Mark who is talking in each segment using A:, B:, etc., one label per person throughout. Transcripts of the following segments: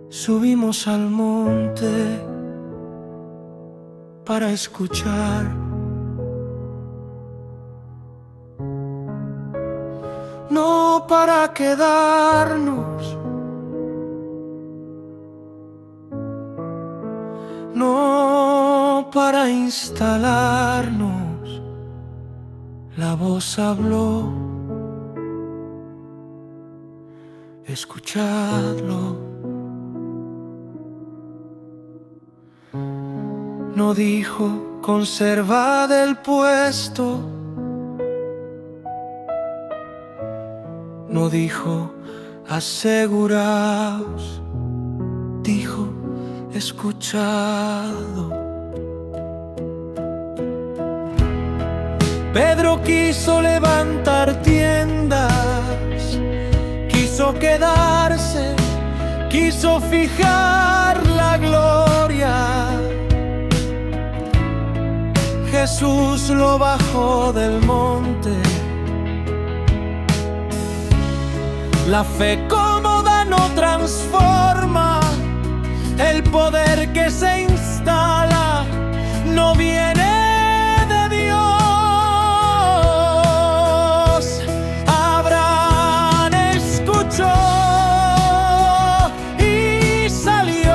A: Subimos al monte para escuchar. No para quedarnos, no para instalarnos. La voz habló, escuchadlo. No dijo, conservad el puesto. No dijo, aseguraos. Dijo, escuchadlo. Pedro quiso levantar tiendas, quiso quedarse, quiso fijar la gloria. Jesús lo bajó del monte. La fe cómoda no transforma, el poder que se instala no viene de Dios. Abraham escuchó y salió,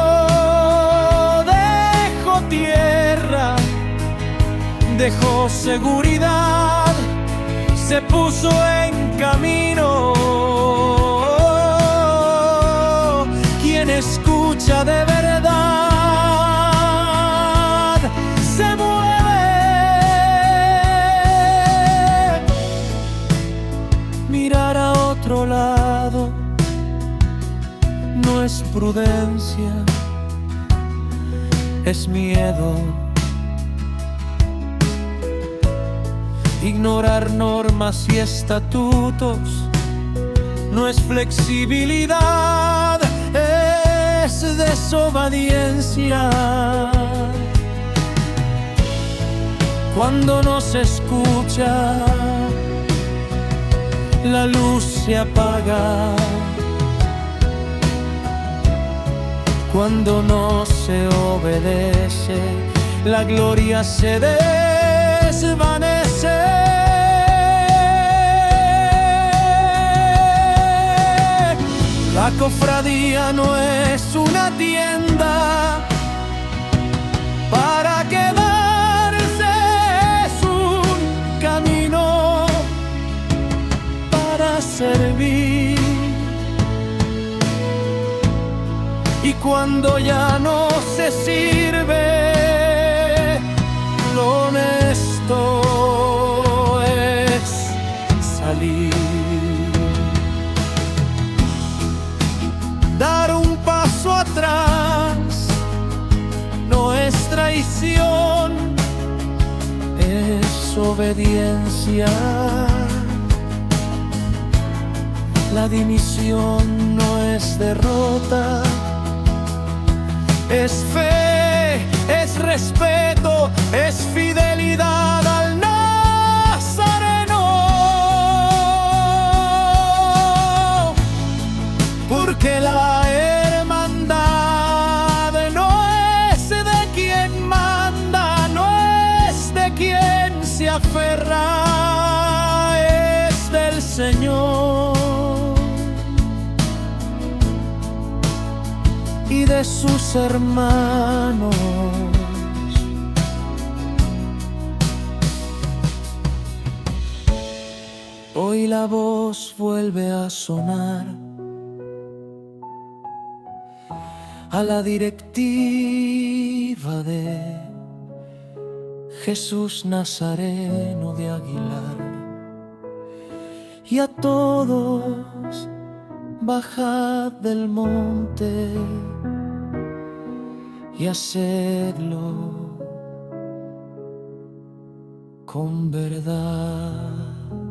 A: dejó tierra, dejó seguridad, se puso en camino. Quien escucha de verdad se mueve. Mirar a otro lado no es prudencia, es miedo. Ignorar normas y estatutos no es flexibilidad, es desobediencia. Cuando no se escucha, la luz se apaga. Cuando no se obedece, la gloria se desvanece. La cofradía no es una tienda para quedarse, es un camino para servir. Y cuando ya no se sirve, lo honesto es salir. Dar un paso atrás no es traición, es obediencia. La dimisión no es derrota, es fe, es respeto, es fidelidad al Nazareno. Porque la hermandad no es de quien manda, no es de quien se aferra, es del Señor y de sus hermanos. Hoy la voz vuelve a sonar a la directiva de Jesús Nazareno de Aguilar, y a todos bajad del monte y hacedlo con verdad.